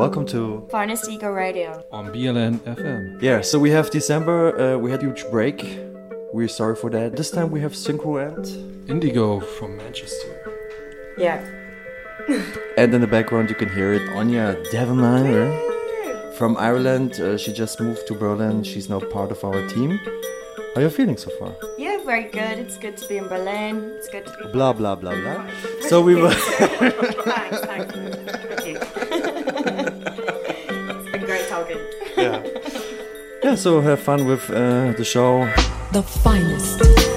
welcome to Finest Ego Radio on BLN FM. Yeah, so we have December, we had a huge break. We're sorry for that. This time we have Synchro and Indigo from Manchester. Yeah. And in the background you can hear it, Anya Devenmeyer from Ireland. She just moved to Berlin. She's now part of our team. How are you feeling so far? Yeah, very good. It's good to be in Berlin. It's good to be... Blah, blah, blah, blah. So we will... Thanks. Thank you. It's been great talking. Yeah, so have fun with the show. The finest.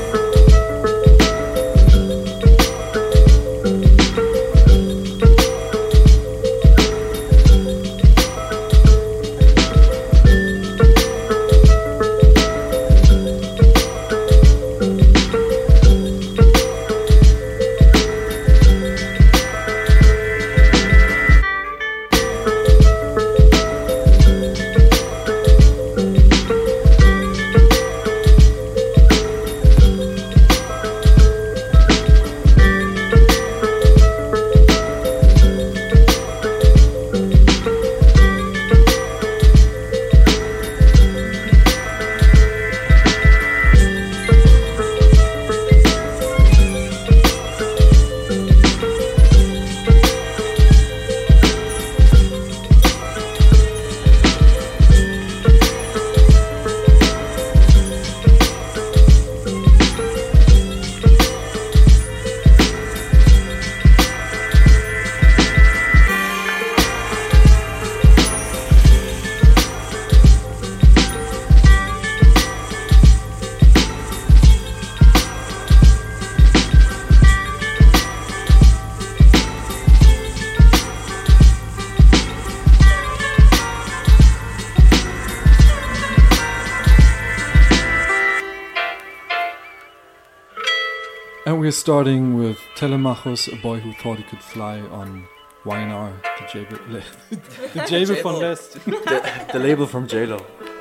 And we're starting with Telemachus, A Boy Who Thought He Could Fly on YNR, the Jabel von West. The label from JLo.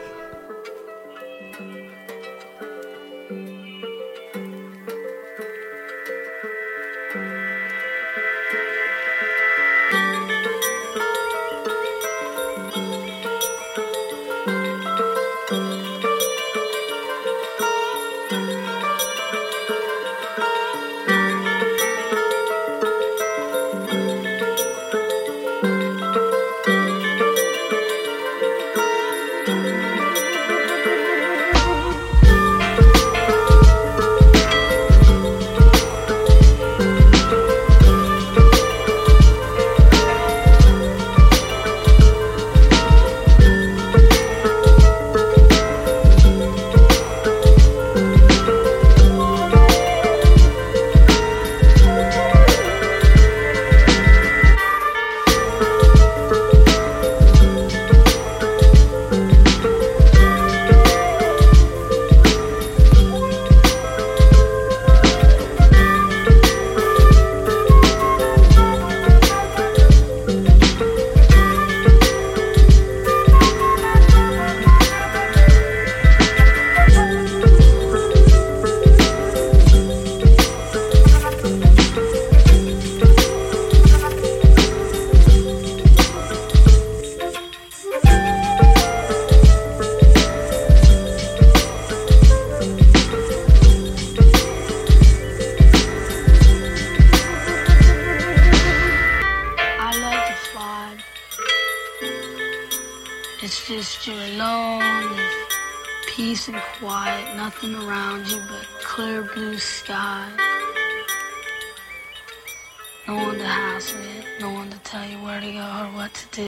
It's just you're alone, there's peace and quiet, nothing around you but clear blue sky. No one to hassle you, no one to tell you where to go or what to do.